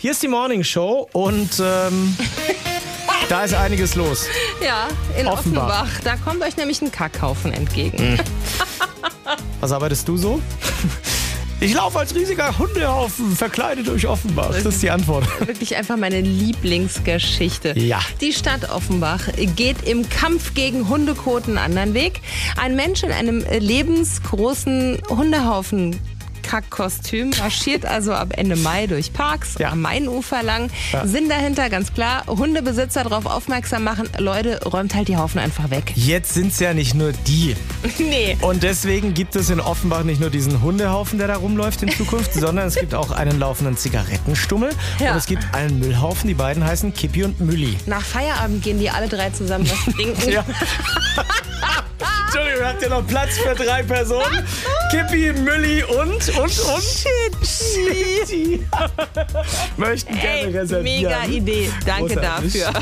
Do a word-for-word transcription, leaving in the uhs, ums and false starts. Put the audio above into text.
Hier ist die Morning Show und ähm, da ist einiges los. Ja, in Offenbach. Offenbach. Da kommt euch nämlich ein Kackhaufen entgegen. Was arbeitest du so? Ich laufe als riesiger Hundehaufen verkleidet durch Offenbach. Das ist die Antwort. Wirklich einfach meine Lieblingsgeschichte. Ja. Die Stadt Offenbach geht im Kampf gegen Hundekot einen anderen Weg. Ein Mensch in einem lebensgroßen Hundehaufen Kackkostüm marschiert also ab Ende Mai durch Parks Ja. am Mainufer lang. Ja. Sinn dahinter ganz klar, Hundebesitzer darauf aufmerksam machen, Leute, räumt halt die Haufen einfach weg. Jetzt sind es ja nicht nur die. Nee. Und deswegen gibt es in Offenbach nicht nur diesen Hundehaufen, der da rumläuft in Zukunft, sondern es gibt auch einen laufenden Zigarettenstummel Ja. und es gibt einen Müllhaufen. Die beiden heißen Kippi und Mülli. Nach Feierabend gehen die alle drei zusammen was trinken. Ja. Entschuldigung, habt ihr noch Platz für drei Personen? Kippi, Mülli und, und, und? Shit. Möchten gerne Ey, reservieren. mega Idee. Danke Großartig. dafür.